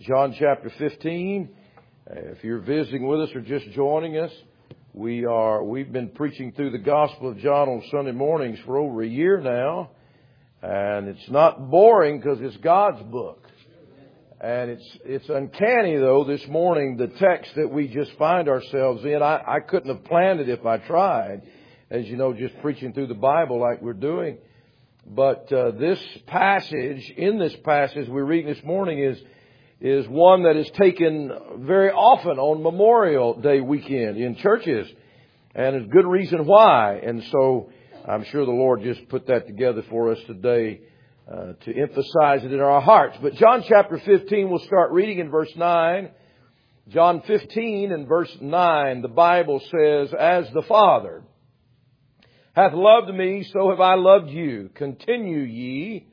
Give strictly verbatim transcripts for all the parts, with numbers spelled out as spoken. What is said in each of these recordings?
John chapter fifteen. If you're visiting with us or just joining us, we are, we've been preaching through the Gospel of John on Sunday mornings for over a year now. And it's not boring because it's God's book. And it's, it's uncanny though, this morning, the text that we just find ourselves in. I, I couldn't have planned it if I tried. As you know, just preaching through the Bible like we're doing. But uh, this passage, in this passage we're reading this morning is is one that is taken very often on Memorial Day weekend in churches. And there's good reason why. And so I'm sure the Lord just put that together for us today uh, to emphasize it in our hearts. But John chapter fifteen, we'll start reading in verse nine. John fifteen and verse nine, the Bible says, "As the Father hath loved me, so have I loved you. Continue ye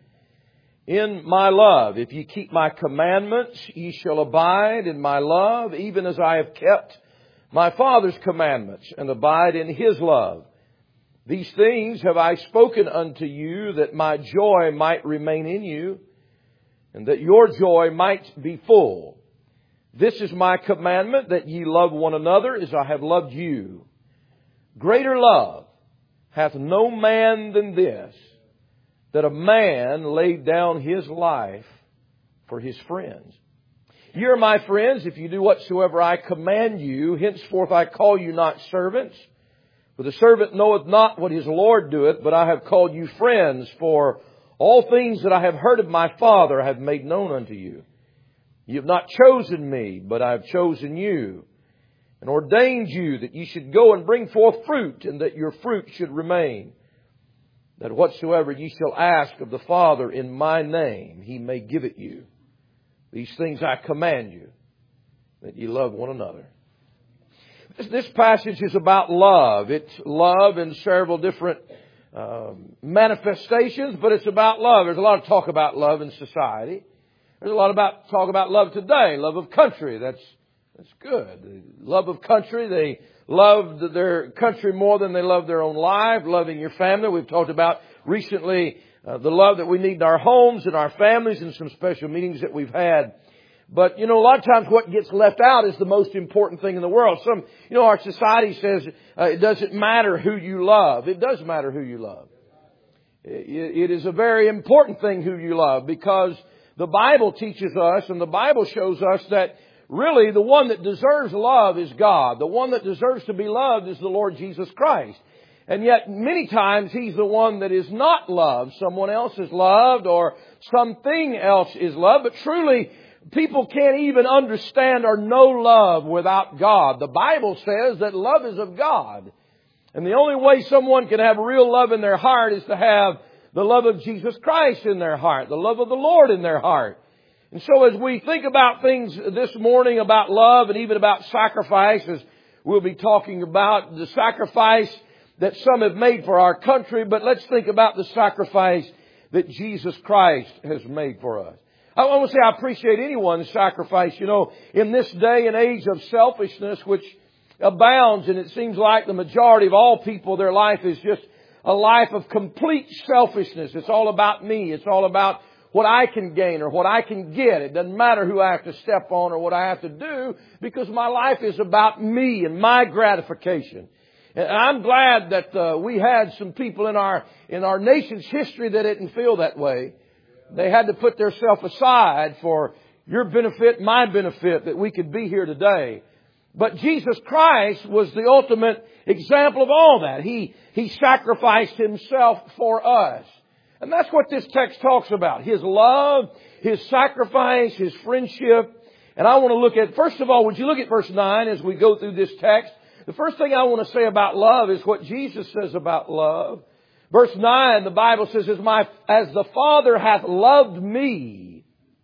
in my love. If ye keep my commandments, ye shall abide in my love, even as I have kept my Father's commandments, and abide in His love. These things have I spoken unto you, that my joy might remain in you, and that your joy might be full. This is my commandment, that ye love one another as I have loved you. Greater love hath no man than this, that a man laid down his life for his friends. Ye are my friends, if you do whatsoever I command you. Henceforth I call you not servants, for the servant knoweth not what his Lord doeth, but I have called you friends, for all things that I have heard of my Father I have made known unto you. Ye have not chosen me, but I have chosen you, and ordained you that ye should go and bring forth fruit, and that your fruit should remain, that whatsoever ye shall ask of the Father in my name, He may give it you. These things I command you, that ye love one another." This, this passage is about love. It's love in several different um, manifestations, but it's about love. There's a lot of talk about love in society. There's a lot about talk about love today. Love of country. That's that's good. The love of country. They loved their country more than they loved their own life. Loving your family. We've talked about recently uh, the love that we need in our homes and our families, and some special meetings that we've had. But, you know, a lot of times what gets left out is the most important thing in the world. Some, you know, our society says uh, it doesn't matter who you love. It does matter who you love. It, it is a very important thing who you love, because the Bible teaches us, and the Bible shows us that really the one that deserves love is God. The one that deserves to be loved is the Lord Jesus Christ. And yet many times He's the one that is not loved. Someone else is loved, or something else is loved. But truly, people can't even understand or know love without God. The Bible says that love is of God. And the only way someone can have real love in their heart is to have the love of Jesus Christ in their heart, the love of the Lord in their heart. And so as we think about things this morning about love, and even about sacrifices, we'll be talking about the sacrifice that some have made for our country, but let's think about the sacrifice that Jesus Christ has made for us. I want to say I appreciate anyone's sacrifice. You know, in this day and age of selfishness, which abounds, and it seems like the majority of all people, their life is just a life of complete selfishness. It's all about me. It's all about what I can gain or what I can get. It doesn't matter who I have to step on or what I have to do, because my life is about me and my gratification. And I'm glad that uh, we had some people in our in our nation's history that didn't feel that way. They had to put their self aside for your benefit, my benefit, that we could be here today. But Jesus Christ was the ultimate example of all that. He, he sacrificed Himself for us. And that's what this text talks about. His love, His sacrifice, His friendship. And I want to look at, first of all, would you look at verse nine as we go through this text? The first thing I want to say about love is what Jesus says about love. Verse nine, the Bible says, as, my, as the Father hath loved me,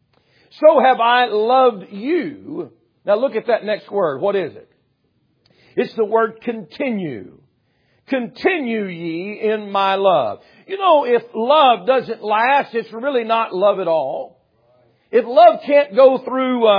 so have I loved you. Now look at that next word. What is it? It's the word continue. Continue ye in my love. You know, if love doesn't last, it's really not love at all. If love can't go through um,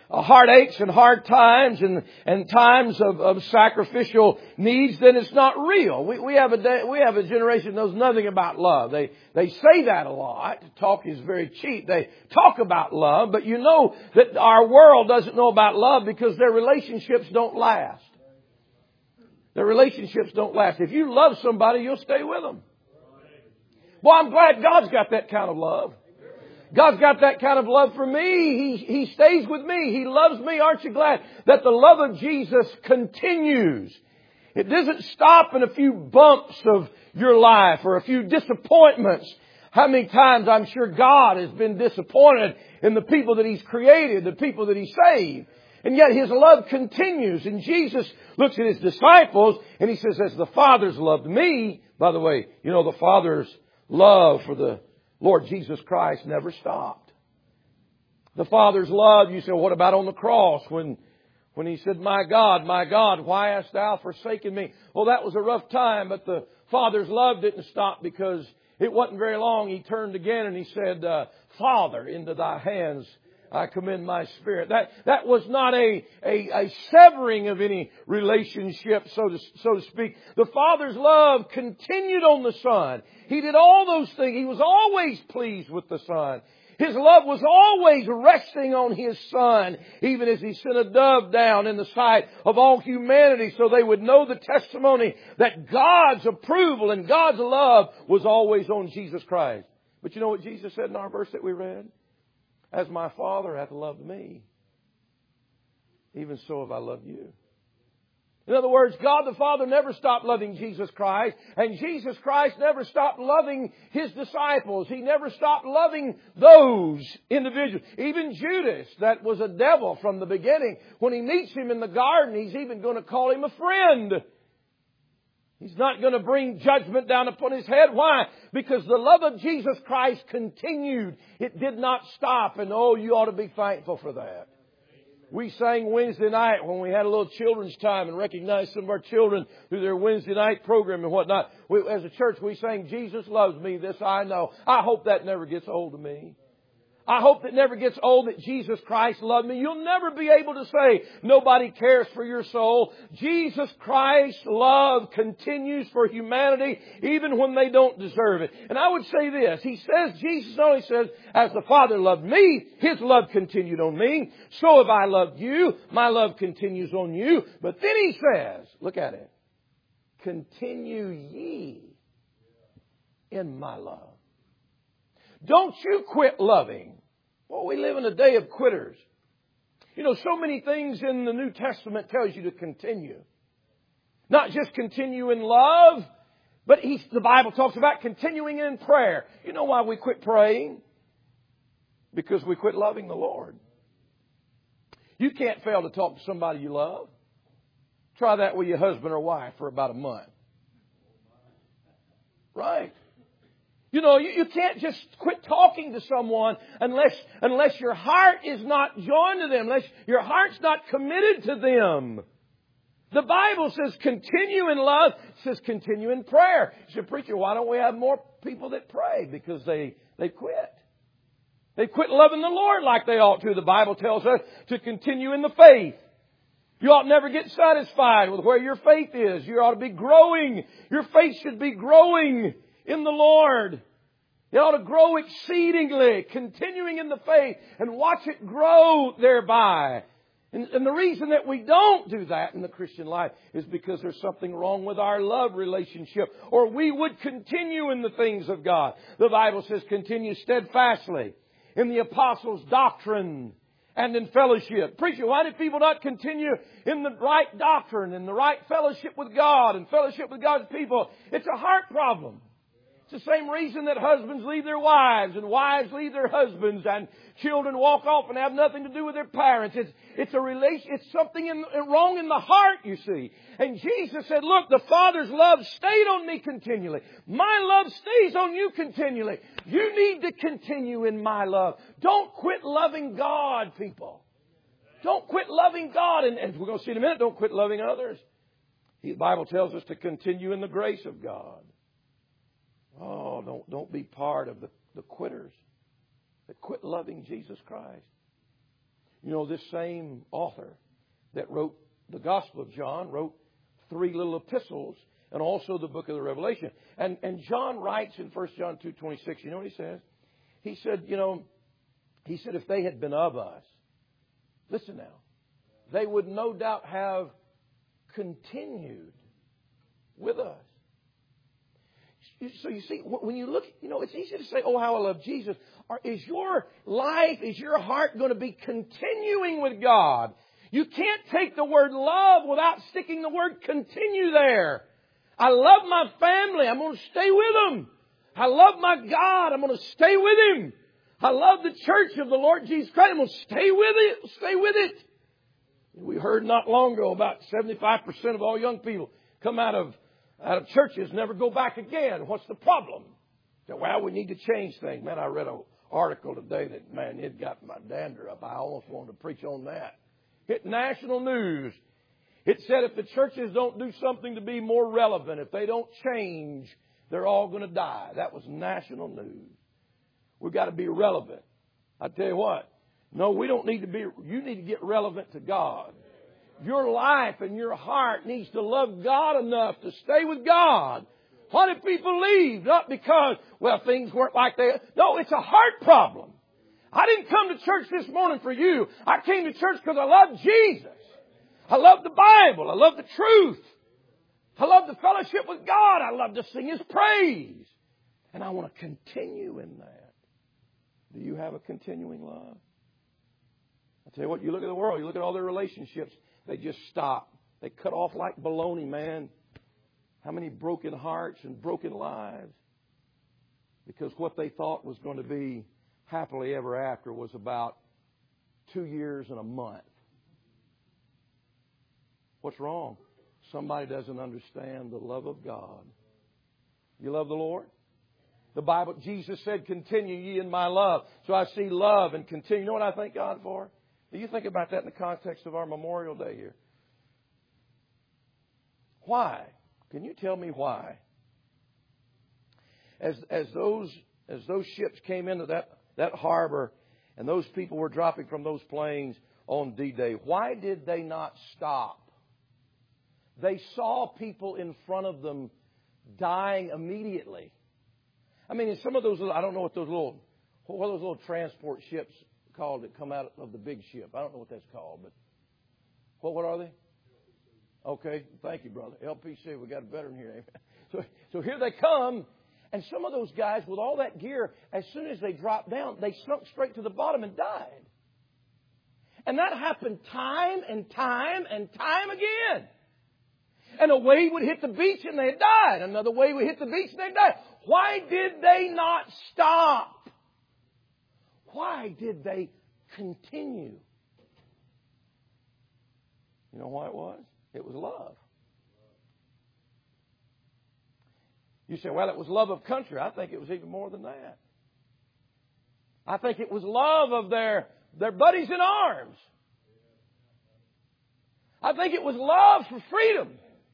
uh, heartaches and hard times and, and times of, of sacrificial needs, then it's not real. We, we have a day, we have a generation that knows nothing about love. They, they say that a lot. Talk is very cheap. They talk about love, but you know that our world doesn't know about love because their relationships don't last. Their relationships don't last. If you love somebody, you'll stay with them. Well, I'm glad God's got that kind of love. God's got that kind of love for me. He, He stays with me. He loves me. Aren't you glad that the love of Jesus continues? It doesn't stop in a few bumps of your life or a few disappointments. How many times I'm sure God has been disappointed in the people that He's created, the people that He saved. And yet His love continues. And Jesus looks at His disciples and He says, as the Father's loved me. By the way, you know, the Father's love for the Lord Jesus Christ never stopped. The Father's love, you say, what about on the cross when, when He said, my God, my God, why hast Thou forsaken me? Well, that was a rough time, but the Father's love didn't stop because it wasn't very long. He turned again and He said, uh, Father, into Thy hands I commend my spirit. That, that was not a, a, a severing of any relationship, so to, so to speak. The Father's love continued on the Son. He did all those things. He was always pleased with the Son. His love was always resting on His Son, even as He sent a dove down in the sight of all humanity so they would know the testimony that God's approval and God's love was always on Jesus Christ. But you know what Jesus said in our verse that we read? As my Father hath loved me, even so have I loved you. In other words, God the Father never stopped loving Jesus Christ, and Jesus Christ never stopped loving His disciples. He never stopped loving those individuals. Even Judas, that was a devil from the beginning, when he meets Him in the garden, He's even going to call him a friend. He's not going to bring judgment down upon his head. Why? Because the love of Jesus Christ continued. It did not stop. And oh, you ought to be thankful for that. We sang Wednesday night when we had a little children's time and recognized some of our children through their Wednesday night program and whatnot. We, as a church, we sang, Jesus loves me, this I know. I hope that never gets old to me. I hope that never gets old that Jesus Christ loved me. You'll never be able to say nobody cares for your soul. Jesus Christ's love continues for humanity even when they don't deserve it. And I would say this. He says, Jesus only says, as the Father loved me, His love continued on me. So have I loved you. My love continues on you. But then He says, look at it. Continue ye in my love. Don't you quit loving. Well, we live in a day of quitters. You know, so many things in the New Testament tells you to continue. Not just continue in love, but he, the Bible talks about continuing in prayer. You know why we quit praying? Because we quit loving the Lord. You can't fail to talk to somebody you love. Try that with your husband or wife for about a month. Right? You know, you, you can't just quit talking to someone unless, unless your heart is not joined to them, unless your heart's not committed to them. The Bible says continue in love. It says continue in prayer. You say, preacher, why don't we have more people that pray? Because they, they quit. They quit loving the Lord like they ought to. The Bible tells us to continue in the faith. You ought never get satisfied with where your faith is. You ought to be growing. Your faith should be growing in the Lord. You ought to grow exceedingly, continuing in the faith, and watch it grow thereby. And, and the reason that we don't do that in the Christian life is because there's something wrong with our love relationship, or we would continue in the things of God. The Bible says continue steadfastly in the apostles' doctrine and in fellowship. Preacher, why do people not continue in the right doctrine and the right fellowship with God and fellowship with God's people? It's a heart problem. It's the same reason that husbands leave their wives and wives leave their husbands and children walk off and have nothing to do with their parents. It's, it's a relation, it's something in, wrong in the heart, you see. And Jesus said, look, the Father's love stayed on me continually. My love stays on you continually. You need to continue in my love. Don't quit loving God, people. Don't quit loving God. And, and we're going to see in a minute, don't quit loving others. The Bible tells us to continue in the grace of God. Oh, don't, don't be part of the, the quitters that quit loving Jesus Christ. You know, this same author that wrote the Gospel of John wrote three little epistles and also the book of the Revelation. And, and John writes in First John two twenty-six, you know what he says? He said, you know, he said if they had been of us, listen now, they would no doubt have continued with us. So you see, when you look, you know, it's easy to say, oh, how I love Jesus. Or is your life, is your heart going to be continuing with God? You can't take the word love without sticking the word continue there. I love my family. I'm going to stay with them. I love my God. I'm going to stay with Him. I love the church of the Lord Jesus Christ. I'm going to stay with it. Stay with it. We heard not long ago about seventy-five percent of all young people come out of out of churches, never go back again. What's the problem? So, well, we need to change things. Man, I read an article today that, man, it got my dander up. I almost wanted to preach on that. Hit national news. It said if the churches don't do something to be more relevant, if they don't change, they're all going to die. That was national news. We've got to be relevant. I tell you what, no, we don't need to be, you need to get relevant to God. Your life and your heart needs to love God enough to stay with God. Why do people leave? Not because, well, things weren't like they... No, it's a heart problem. I didn't come to church this morning for you. I came to church because I love Jesus. I love the Bible. I love the truth. I love the fellowship with God. I love to sing His praise. And I want to continue in that. Do you have a continuing love? I tell you what, you look at the world, you look at all their relationships, they just stop. They cut off like baloney, man. How many broken hearts and broken lives? Because what they thought was going to be happily ever after was about two years and a month. What's wrong? Somebody doesn't understand the love of God. You love the Lord? The Bible, Jesus said, continue ye in my love. So I see love and continue. You know what I thank God for? Do you think about that in the context of our Memorial Day here? Why? Can you tell me why? As as those as those ships came into that, that harbor and those people were dropping from those planes on D-Day, why did they not stop? They saw people in front of them dying immediately. I mean, in some of those, I don't know what those little, what are those little transport ships called that come out of the big ship? I don't know what that's called, but what what are they? Okay, thank you, brother. L P C, we got a veteran here. So, so here they come, and some of those guys with all that gear, as soon as they dropped down, they sunk straight to the bottom and died. And that happened time and time and time again. And a wave would hit the beach and they died. Another wave would hit the beach and they died. Why did they not stop? Why did they continue? You know why it was? It was love. You say, well, it was love of country. I think it was even more than that. I think it was love of their, their buddies in arms. I think it was love for freedom.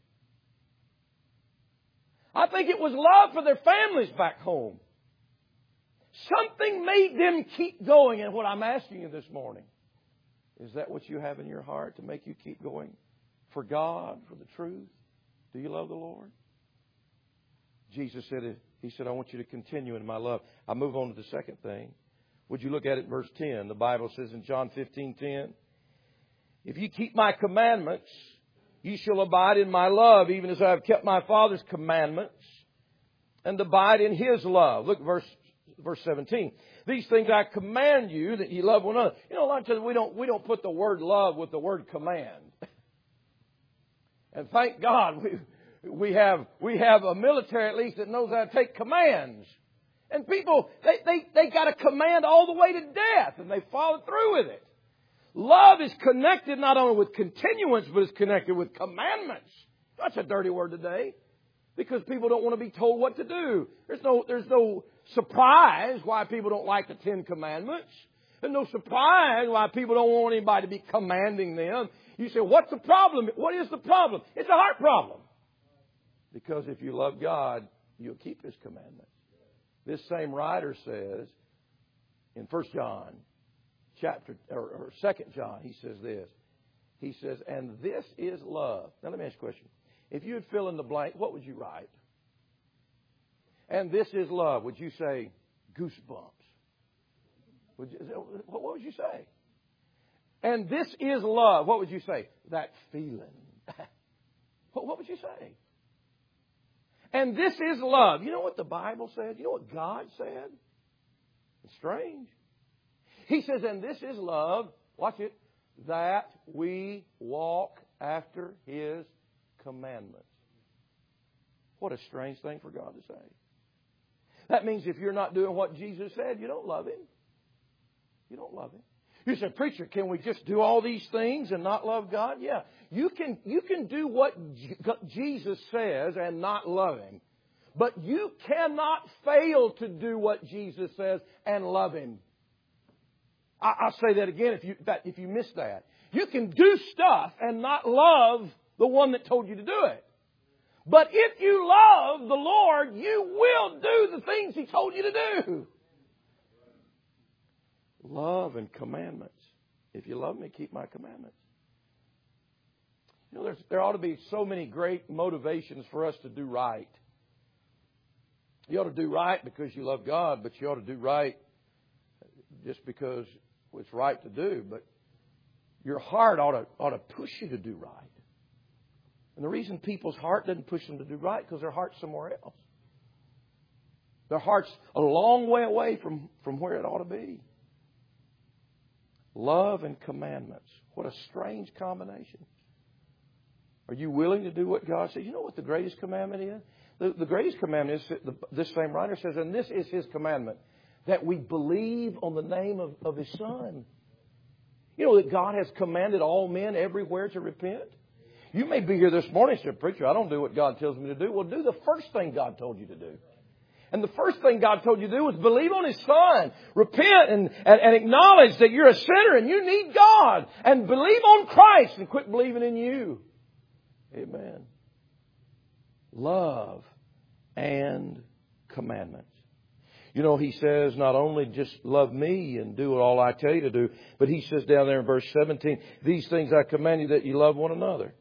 I think it was love for their families back home. Something made them keep going. And what I'm asking you this morning, is that what you have in your heart to make you keep going for God, for the truth? Do you love the Lord? Jesus said, He said, I want you to continue in my love. I move on to the second thing. Would you look at it in verse ten? The Bible says in John fifteen ten, if you keep my commandments, you shall abide in my love, even as I have kept my Father's commandments and abide in His love. Look at verse, verse seventeen. These things I command you, that ye love one another. You know, a lot of times we don't, we don't put the word love with the word command. And thank God we, we have, we have a military at least that knows how to take commands. And people, they, they, they got a command all the way to death and they follow through with it. Love is connected not only with continuance, but it's connected with commandments. That's a dirty word today, because people don't want to be told what to do. There's no, there's no surprise why people don't like the Ten Commandments. There's no surprise why people don't want anybody to be commanding them. You say, what's the problem? What is the problem? It's a heart problem. Because if you love God, you'll keep His commandments. This same writer says in First John chapter, or, or Second John, he says this. He says, and this is love. Now let me ask you a question. If you would fill in the blank, what would you write? And this is love. Would you say goosebumps? Would you, what would you say? And this is love. What would you say? That feeling. What would you say? And this is love. You know what the Bible said? You know what God said? It's strange. He says, and this is love. Watch it. That we walk after His commandments. What a strange thing for God to say. That means if you're not doing what Jesus said, you don't love Him. You don't love Him. You say, preacher, can we just do all these things and not love God? Yeah. You can, you can do what Jesus says and not love Him. But you cannot fail to do what Jesus says and love Him. I, I'll say that again if you, that, if you missed that. You can do stuff and not love the one that told you to do it. But if you love the Lord, you will do the things He told you to do. Love and commandments. If you love Me, keep My commandments. You know, there's, there ought to be so many great motivations for us to do right. You ought to do right because you love God, but you ought to do right just because it's right to do. But your heart ought to, ought to push you to do right. And the reason people's heart doesn't push them to do right is because their heart's somewhere else. Their heart's a long way away from, from where it ought to be. Love and commandments. What a strange combination. Are you willing to do what God says? You know what the greatest commandment is? The, the greatest commandment is, the, this same writer says, and this is His commandment, that we believe on the name of, of His Son. You know that God has commanded all men everywhere to repent? You may be here this morning and say, preacher, I don't do what God tells me to do. Well, do the first thing God told you to do. And the first thing God told you to do was believe on His Son. Repent and, and, and acknowledge that you're a sinner and you need God. And believe on Christ and quit believing in you. Amen. Love and commandments. You know, He says not only just love Me and do all I tell you to do, but He says down there in verse seventeen, these things I command you that you love one another.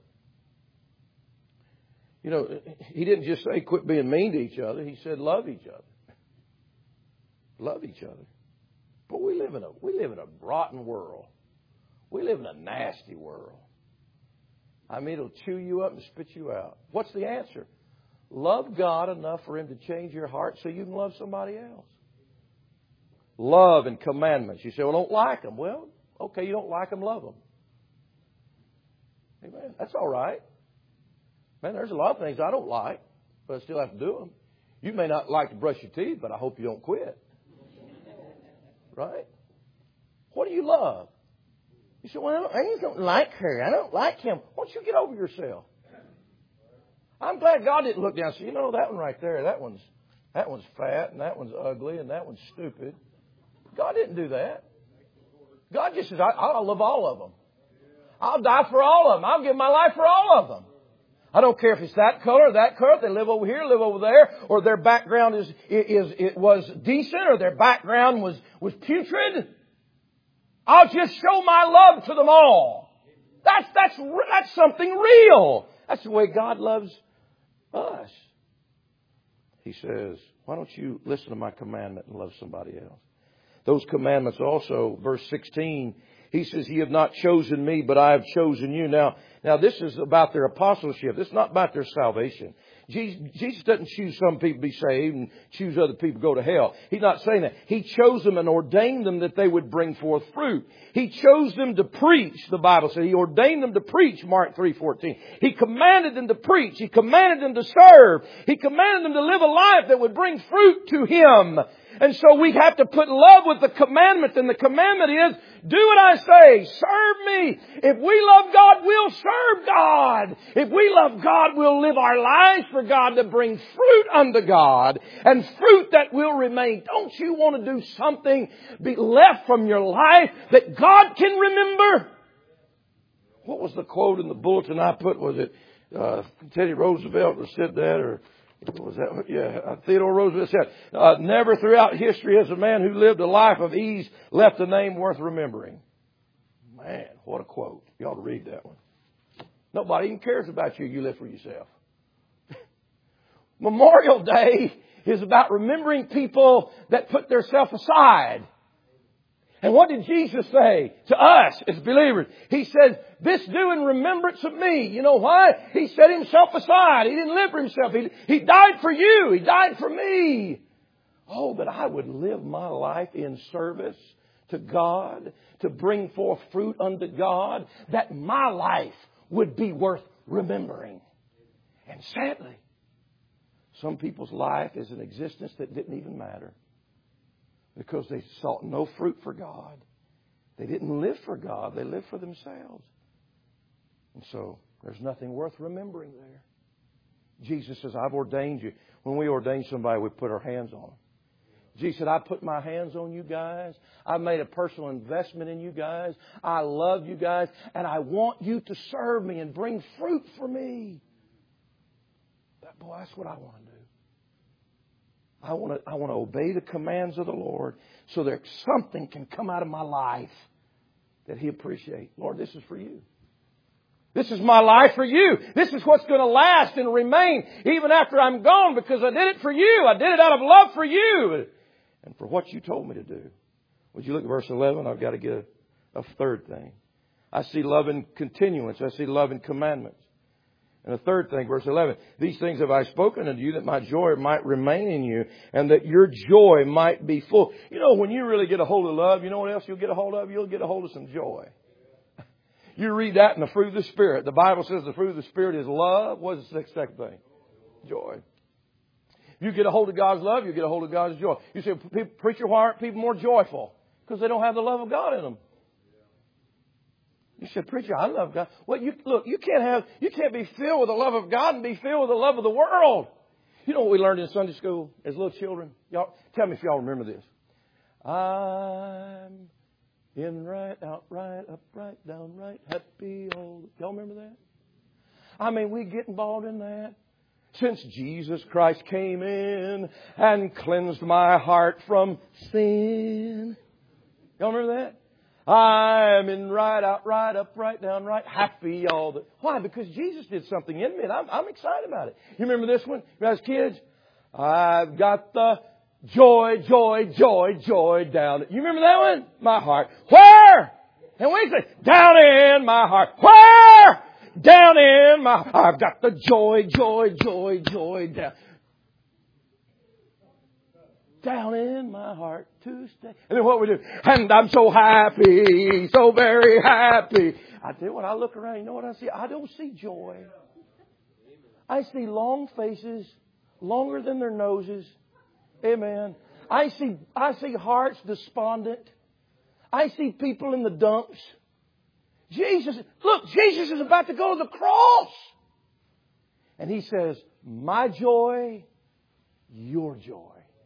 You know, He didn't just say quit being mean to each other. He said love each other. Love each other. But we live in a we live in a rotten world. We live in a nasty world. I mean, it'll chew you up and spit you out. What's the answer? Love God enough for Him to change your heart so you can love somebody else. Love and commandments. You say, well, I don't like them. Well, okay, you don't like them, love them. Amen. That's all right. Man, there's a lot of things I don't like, but I still have to do them. You may not like to brush your teeth, but I hope you don't quit. Right? What do you love? You say, well, I just don't like her. I don't like him. Why don't you get over yourself? I'm glad God didn't look down and say, you know, that one right there, that one's that one's fat and that one's ugly and that one's stupid. God didn't do that. God just says, I, I'll love all of them. I'll die for all of them. I'll give my life for all of them. I don't care if it's that color or that color. If they live over here, live over there, or their background is is it was decent, or their background was was putrid. I'll just show my love to them all. That's that's that's something real. That's the way God loves us. He says, why don't you listen to my commandment and love somebody else? Those commandments also, verse sixteen, He says, ye have not chosen Me, but I have chosen you. Now, now this is about their apostleship. This is not about their salvation. Jesus, Jesus doesn't choose some people to be saved and choose other people to go to hell. He's not saying that. He chose them and ordained them that they would bring forth fruit. He chose them to preach, the Bible says. He ordained them to preach, Mark three fourteen. He commanded them to preach. He commanded them to serve. He commanded them to live a life that would bring fruit to Him. And so we have to put love with the commandment. And the commandment is, do what I say. Serve Me. If we love God, we'll serve God. If we love God, we'll live our lives for God to bring fruit unto God. And fruit that will remain. Don't you want to do something be left from your life that God can remember? What was the quote in the bulletin I put? Was it uh, Teddy Roosevelt that said that? Or Was that, yeah, Theodore Roosevelt said, uh, never throughout history has a man who lived a life of ease left a name worth remembering. Man, what a quote. You ought to read that one. Nobody even cares about you. You live for yourself. Memorial Day is about remembering people that put themselves aside. And what did Jesus say to us as believers? He said, this do in remembrance of me. You know why? He set himself aside. He didn't live for himself. He, he died for you. He died for me. Oh, that I would live my life in service to God, to bring forth fruit unto God, that my life would be worth remembering. And sadly, some people's life is an existence that didn't even matter. Because they sought no fruit for God. They didn't live for God. They lived for themselves. And so there's nothing worth remembering there. Jesus says, I've ordained you. When we ordain somebody, we put our hands on them. Jesus said, I put my hands on you guys. I've made a personal investment in you guys. I love you guys. And I want you to serve me and bring fruit for me. That, boy, that's what I want to do. I want to, I want to obey the commands of the Lord so that something can come out of my life that He appreciates. Lord, this is for you. This is my life for you. This is what's going to last and remain even after I'm gone because I did it for you. I did it out of love for you and for what you told me to do. Would you look at verse eleven? I've got to get a, a third thing. I see love in continuance. I see love in commandments. And the third thing, verse eleven, these things have I spoken unto you that my joy might remain in you and that your joy might be full. You know, when you really get a hold of love, you know what else you'll get a hold of? You'll get a hold of some joy. You read that in the fruit of the Spirit. The Bible says the fruit of the Spirit is love. What's the second thing? Joy. If you get a hold of God's love, you get a hold of God's joy. You say, preacher, why aren't people more joyful? Because they don't have the love of God in them. You said, preacher, I love God. Well, you, look, you can't have, you can't be filled with the love of God and be filled with the love of the world. You know what we learned in Sunday school as little children? Y'all, tell me if y'all remember this. I'm in right, out right, up right, down right, happy old. Y'all remember that? I mean, we get involved in that. Since Jesus Christ came in and cleansed my heart from sin. Y'all remember that? I'm in right, out right, up right, down right, happy all the... Why? Because Jesus did something in me and I'm, I'm excited about it. You remember this one? You guys kids? I've got the joy, joy, joy, joy down. You remember that one? My heart. Where? And we say, down in my heart. Where? Down in my heart. I've got the joy, joy, joy, joy down. Down in my heart to stay. And then what we do? And I'm so happy, so very happy. I tell you what, I look around, you know what I see? I don't see joy. I see long faces, longer than their noses. Amen. I see, I see hearts despondent. I see people in the dumps. Jesus, look, Jesus is about to go to the cross. And He says, my joy, your joy.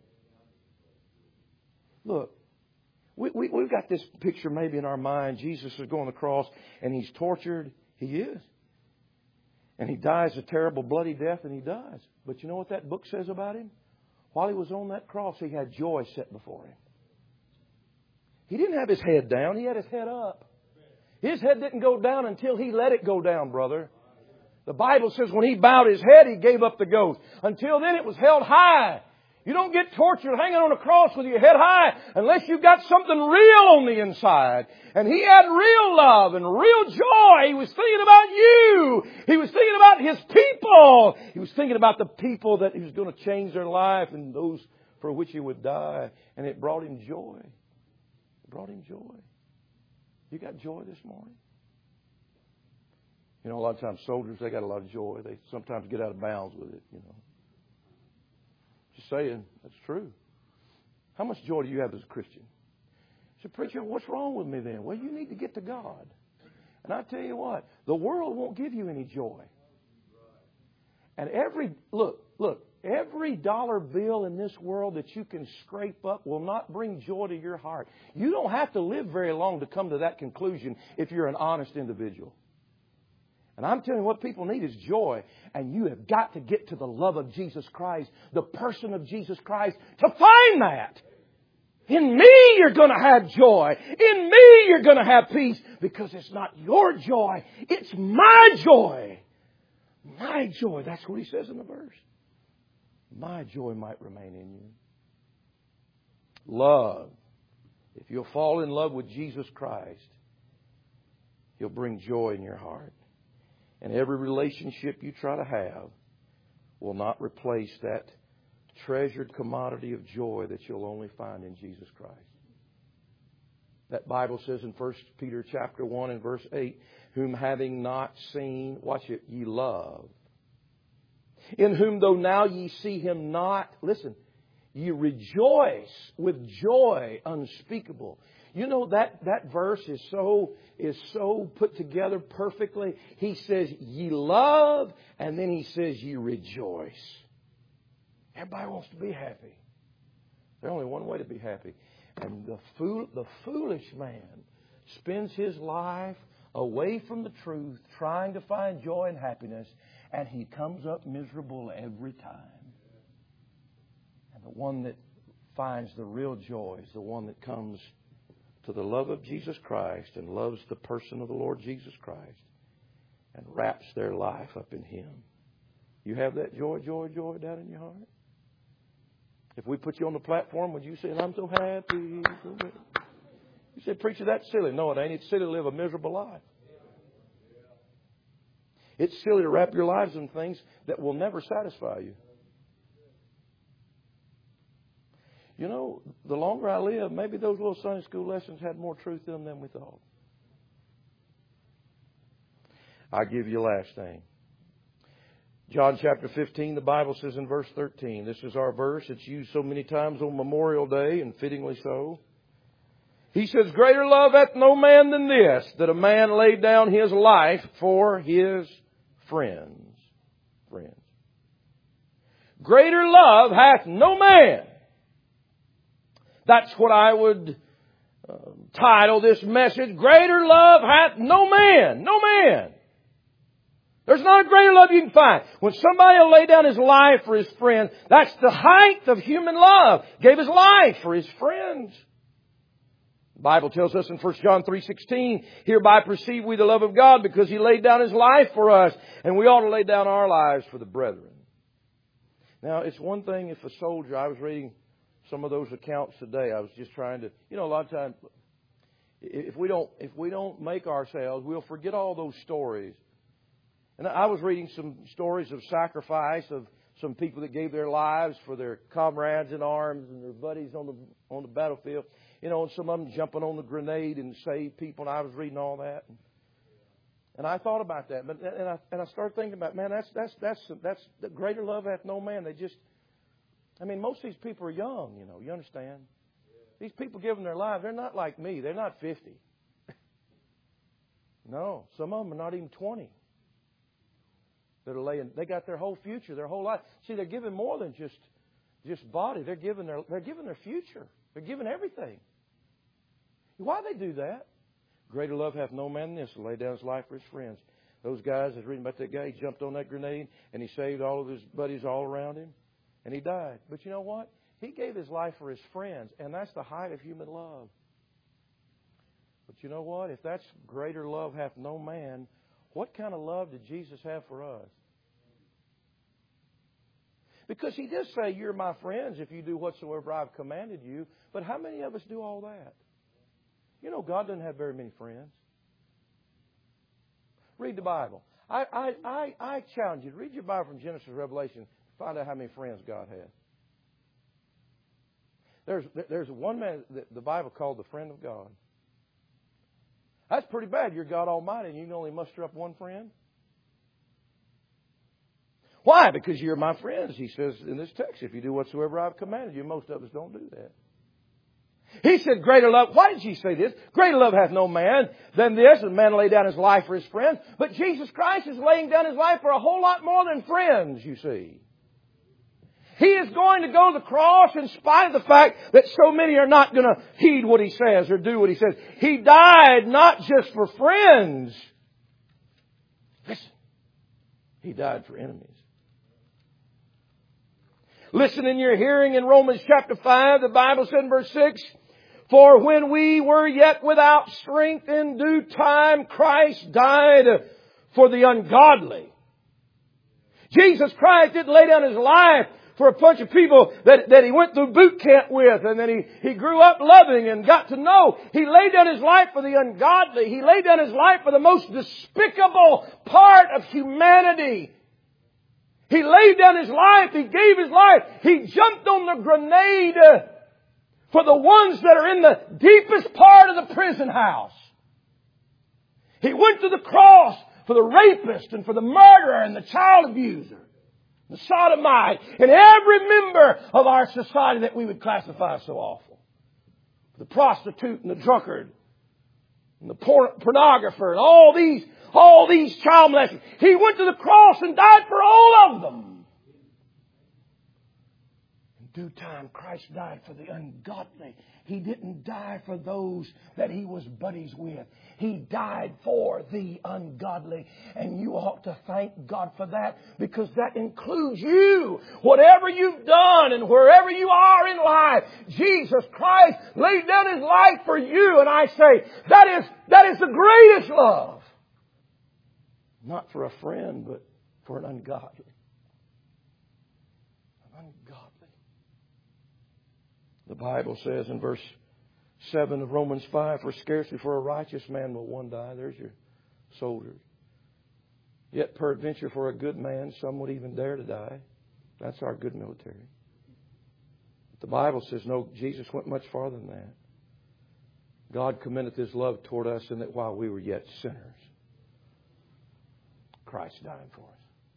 Look, we, we, we've got this picture maybe in our mind. Jesus is going to the cross and He's tortured. He is. And He dies a terrible bloody death and He dies. But you know what that book says about Him? While He was on that cross, He had joy set before Him. He didn't have His head down. He had His head up. His head didn't go down until He let it go down, brother. The Bible says when He bowed His head, He gave up the ghost. Until then, it was held high. You don't get tortured hanging on a cross with your head high unless you've got something real on the inside. And He had real love and real joy. He was thinking about you. He was thinking about His people. He was thinking about the people that He was going to change their life and those for which He would die. And it brought Him joy. It brought Him joy. You got joy this morning? You know, a lot of times soldiers, they got a lot of joy. They sometimes get out of bounds with it, you know. Just saying, that's true. How much joy do you have as a Christian? You say, preacher, what's wrong with me then? Well, you need to get to God. And I tell you what, the world won't give you any joy. And every, look, look, every dollar bill in this world that you can scrape up will not bring joy to your heart. You don't have to live very long to come to that conclusion if you're an honest individual. And I'm telling you, what people need is joy. And you have got to get to the love of Jesus Christ, the person of Jesus Christ, to find that. In me, you're going to have joy. In me, you're going to have peace. Because it's not your joy. It's my joy. My joy. That's what he says in the verse. My joy might remain in you. Love. If you'll fall in love with Jesus Christ, He'll bring joy in your heart. And every relationship you try to have will not replace that treasured commodity of joy that you'll only find in Jesus Christ. That Bible says in First Peter chapter one and verse eight, whom having not seen, watch it, ye love. In whom though now ye see Him not, listen, ye rejoice with joy unspeakable. You know, that, that verse is so, is so put together perfectly. He says, ye love, and then He says, ye rejoice. Everybody wants to be happy. There's only one way to be happy. And the fool, the foolish man spends his life away from the truth, trying to find joy and happiness, and he comes up miserable every time. And the one that finds the real joy is the one that comes to the love of Jesus Christ and loves the person of the Lord Jesus Christ and wraps their life up in Him. You have that joy, joy, joy down in your heart? If we put you on the platform, would you say, I'm so happy? You say, preacher, that's silly. No, it ain't. It's silly to live a miserable life. It's silly to wrap your lives in things that will never satisfy you. You know, the longer I live, maybe those little Sunday school lessons had more truth in them than we thought. I'll give you the last thing. John chapter fifteen, the Bible says in verse thirteen, this is our verse. It's used so many times on Memorial Day, and fittingly so. He says, greater love hath no man than this, that a man laid down his life for his friends. Friends. Greater love hath no man. That's what I would uh, title this message. Greater love hath no man. No man. There's not a greater love you can find. When somebody will lay down his life for his friends, that's the height of human love. Gave his life for his friends. The Bible tells us in First John three sixteen, hereby perceive we the love of God because He laid down His life for us, and we ought to lay down our lives for the brethren. Now, it's one thing if a soldier, I was reading some of those accounts today. I was just trying to, you know, a lot of times, if we don't, if we don't make ourselves, we'll forget all those stories. And I was reading some stories of sacrifice of some people that gave their lives for their comrades in arms and their buddies on the on the battlefield. You know, and some of them jumping on the grenade and saved people. And I was reading all that, and I thought about that. But and I and I started thinking about, man, that's that's that's that's the greater love hath no man. They just, I mean, most of these people are young. You know, you understand? These people giving their lives, they're not like me. They're not fifty. No, some of them are not even twenty. They're laying, they got their whole future, their whole life. See, they're giving more than just, just body. They're giving their, they're giving their future. They're giving everything. Why do they do that? Greater love hath no man than this, to lay down his life for his friends. Those guys, I was reading about that guy, he jumped on that grenade and he saved all of his buddies all around him and he died. But you know what? He gave his life for his friends, and that's the height of human love. But you know what? If that's greater love hath no man, what kind of love did Jesus have for us? Because He did say, you're my friends if you do whatsoever I've commanded you. But how many of us do all that? You know, God doesn't have very many friends. Read the Bible. I, I, I, I challenge you to read your Bible from Genesis to Revelation. Find out how many friends God had. There's, there's one man that the Bible called the friend of God. That's pretty bad. You're God Almighty and you can only muster up one friend. Why? Because you're my friends, He says in this text. If you do whatsoever I've commanded you, most of us don't do that. He said, greater love. Why did He say this? Greater love hath no man than this. And man lay down his life for his friends. But Jesus Christ is laying down His life for a whole lot more than friends, you see. He is going to go to the cross in spite of the fact that so many are not going to heed what He says or do what He says. He died not just for friends. Listen. He died for enemies. Listen in your hearing in Romans chapter five, the Bible said in verse six, for when we were yet without strength in due time, Christ died for the ungodly. Jesus Christ didn't lay down His life for a bunch of people that, that He went through boot camp with and then he, he grew up loving and got to know. He laid down His life for the ungodly. He laid down His life for the most despicable part of humanity. He laid down His life. He gave His life. He jumped on the grenade for the ones that are in the deepest part of the prison house. He went to the cross for the rapist and for the murderer and the child abuser, the sodomite, and every member of our society that we would classify so awful. The prostitute and the drunkard and the porn- pornographer and all these, all these child molesters. He went to the cross and died for all of them. In due time, Christ died for the ungodly. He didn't die for those that He was buddies with. He died for the ungodly. And you ought to thank God for that, because that includes you. Whatever you've done and wherever you are in life, Jesus Christ laid down His life for you. And I say, that is, that is the greatest love. Not for a friend, but for an ungodly. An ungodly. The Bible says in verse seven of Romans five, for scarcely for a righteous man will one die. There's your soldiers. Yet peradventure for a good man some would even dare to die. That's our good military. But the Bible says no, Jesus went much farther than that. God commendeth His love toward us in that while we were yet sinners, Christ died for us.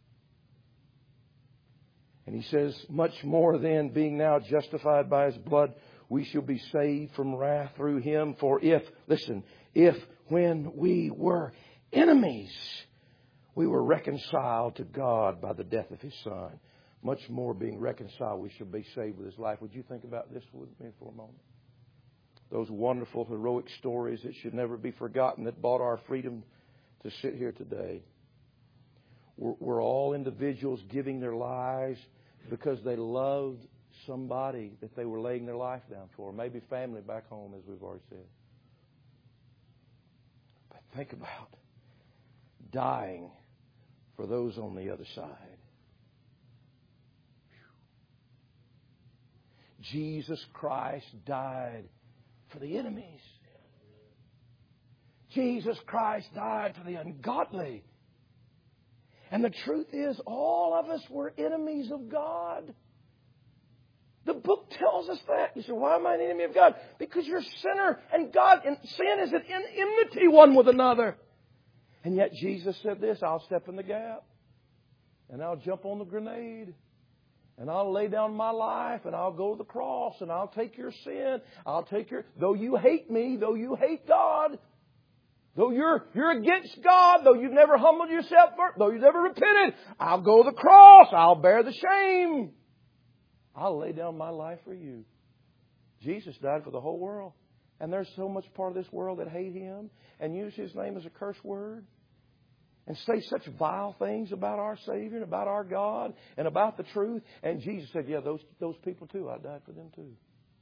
And He says, much more then, being now justified by His blood, we shall be saved from wrath through Him. For if, listen, if when we were enemies, we were reconciled to God by the death of His Son, much more being reconciled, we shall be saved with His life. Would you think about this with me for a moment? Those wonderful, heroic stories that should never be forgotten that bought our freedom to sit here today. We're, we're all individuals giving their lives because they loved somebody that they were laying their life down for. Maybe family back home, as we've already said. But think about dying for those on the other side. Jesus Christ died for the enemies. Jesus Christ died for the ungodly. And the truth is, all of us were enemies of God. The book tells us that. You say, why am I an enemy of God? Because you're a sinner, and God and sin is an enmity one with another. And yet Jesus said this, I'll step in the gap, and I'll jump on the grenade, and I'll lay down my life, and I'll go to the cross, and I'll take your sin. I'll take your, though you hate me, though you hate God, though you're, you're against God, though you've never humbled yourself, though you've never repented, I'll go to the cross. I'll bear the shame. I'll lay down my life for you. Jesus died for the whole world. And there's so much part of this world that hate Him and use His name as a curse word and say such vile things about our Savior and about our God and about the truth. And Jesus said, yeah, those, those people too, I died for them too.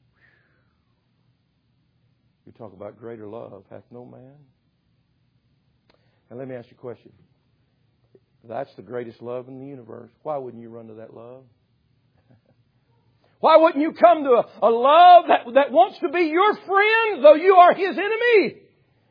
You talk about greater love hath no man. And let me ask you a question. That's the greatest love in the universe. Why wouldn't you run to that love? Why wouldn't you come to a, a love that, that wants to be your friend, though you are His enemy?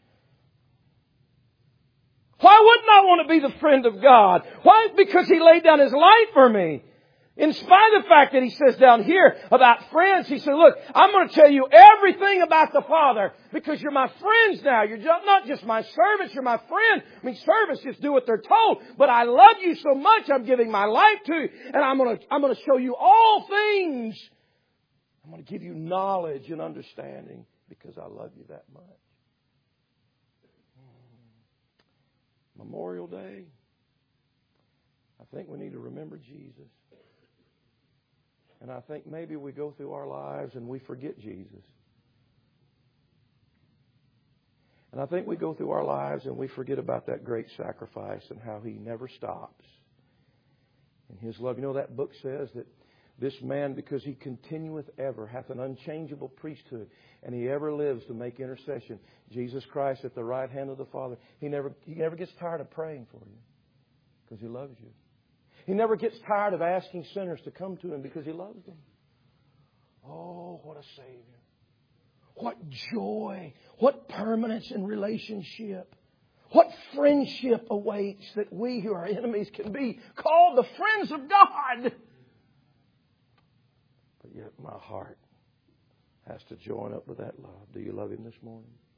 Why wouldn't I want to be the friend of God? Why? Because He laid down His life for me. In spite of the fact that He says down here about friends, He said, look, I'm going to tell you everything about the Father because you're my friends now. You're not just my servants, you're my friend. I mean, servants just do what they're told. But I love you so much, I'm giving my life to you. And I'm going to, I'm going to show you all things. I'm going to give you knowledge and understanding because I love you that much. Memorial Day, I think we need to remember Jesus. And I think maybe we go through our lives and we forget Jesus. And I think we go through our lives and we forget about that great sacrifice and how He never stops. And His love. You know, that book says that this man, because he continueth ever, hath an unchangeable priesthood, and he ever lives to make intercession. Jesus Christ at the right hand of the Father. He never, he never gets tired of praying for you because He loves you. He never gets tired of asking sinners to come to Him because He loves them. Oh, what a Savior. What joy. What permanence in relationship. What friendship awaits that we who are enemies can be called the friends of God. But yet my heart has to join up with that love. Do you love Him this morning?